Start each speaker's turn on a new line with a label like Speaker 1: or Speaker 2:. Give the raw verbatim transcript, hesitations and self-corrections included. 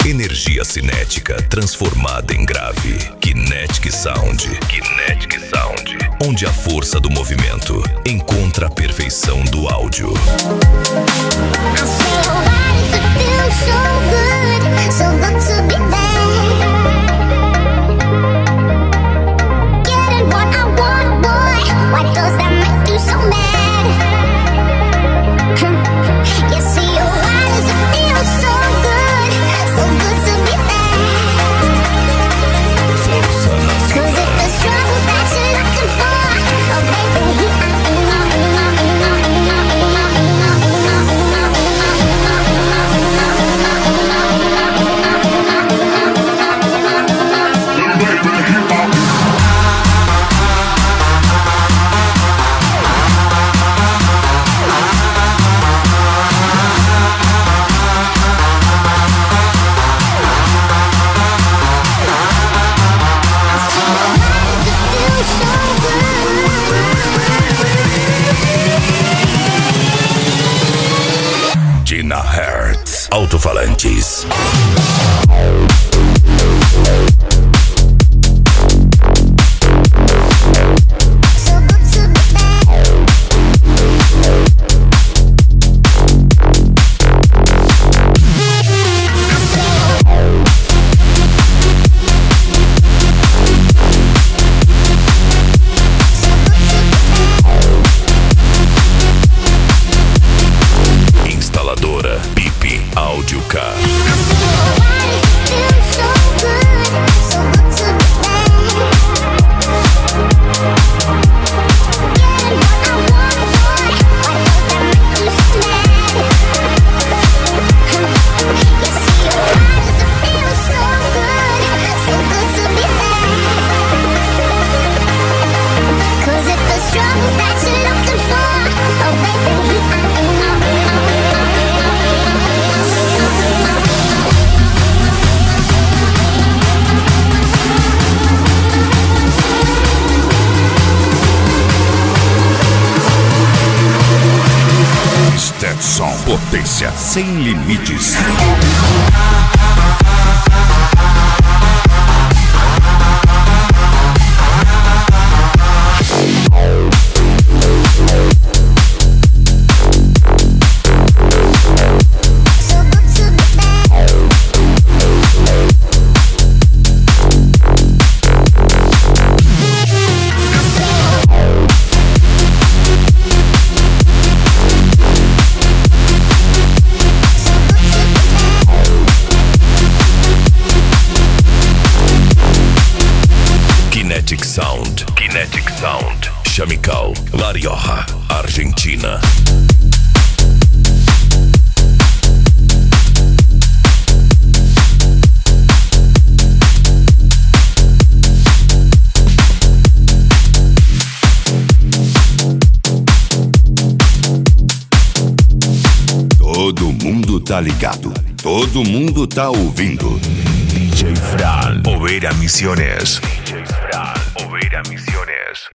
Speaker 1: Energia cinética transformada em grave. Kinetic Sound. Kinetic Sound. Onde a força do movimento encontra a perfeição do áudio. Tina Hertz Alto-Falantes. Áudio K. Stetson, potência sem limites. Kinetic Sound. Kinetic Sound. Chamical, La Rioja, Argentina. Todo mundo tá ligado. Todo mundo tá ouvindo. D J Fran. Oveira Misiones. D J Fran. Oveira Misiones.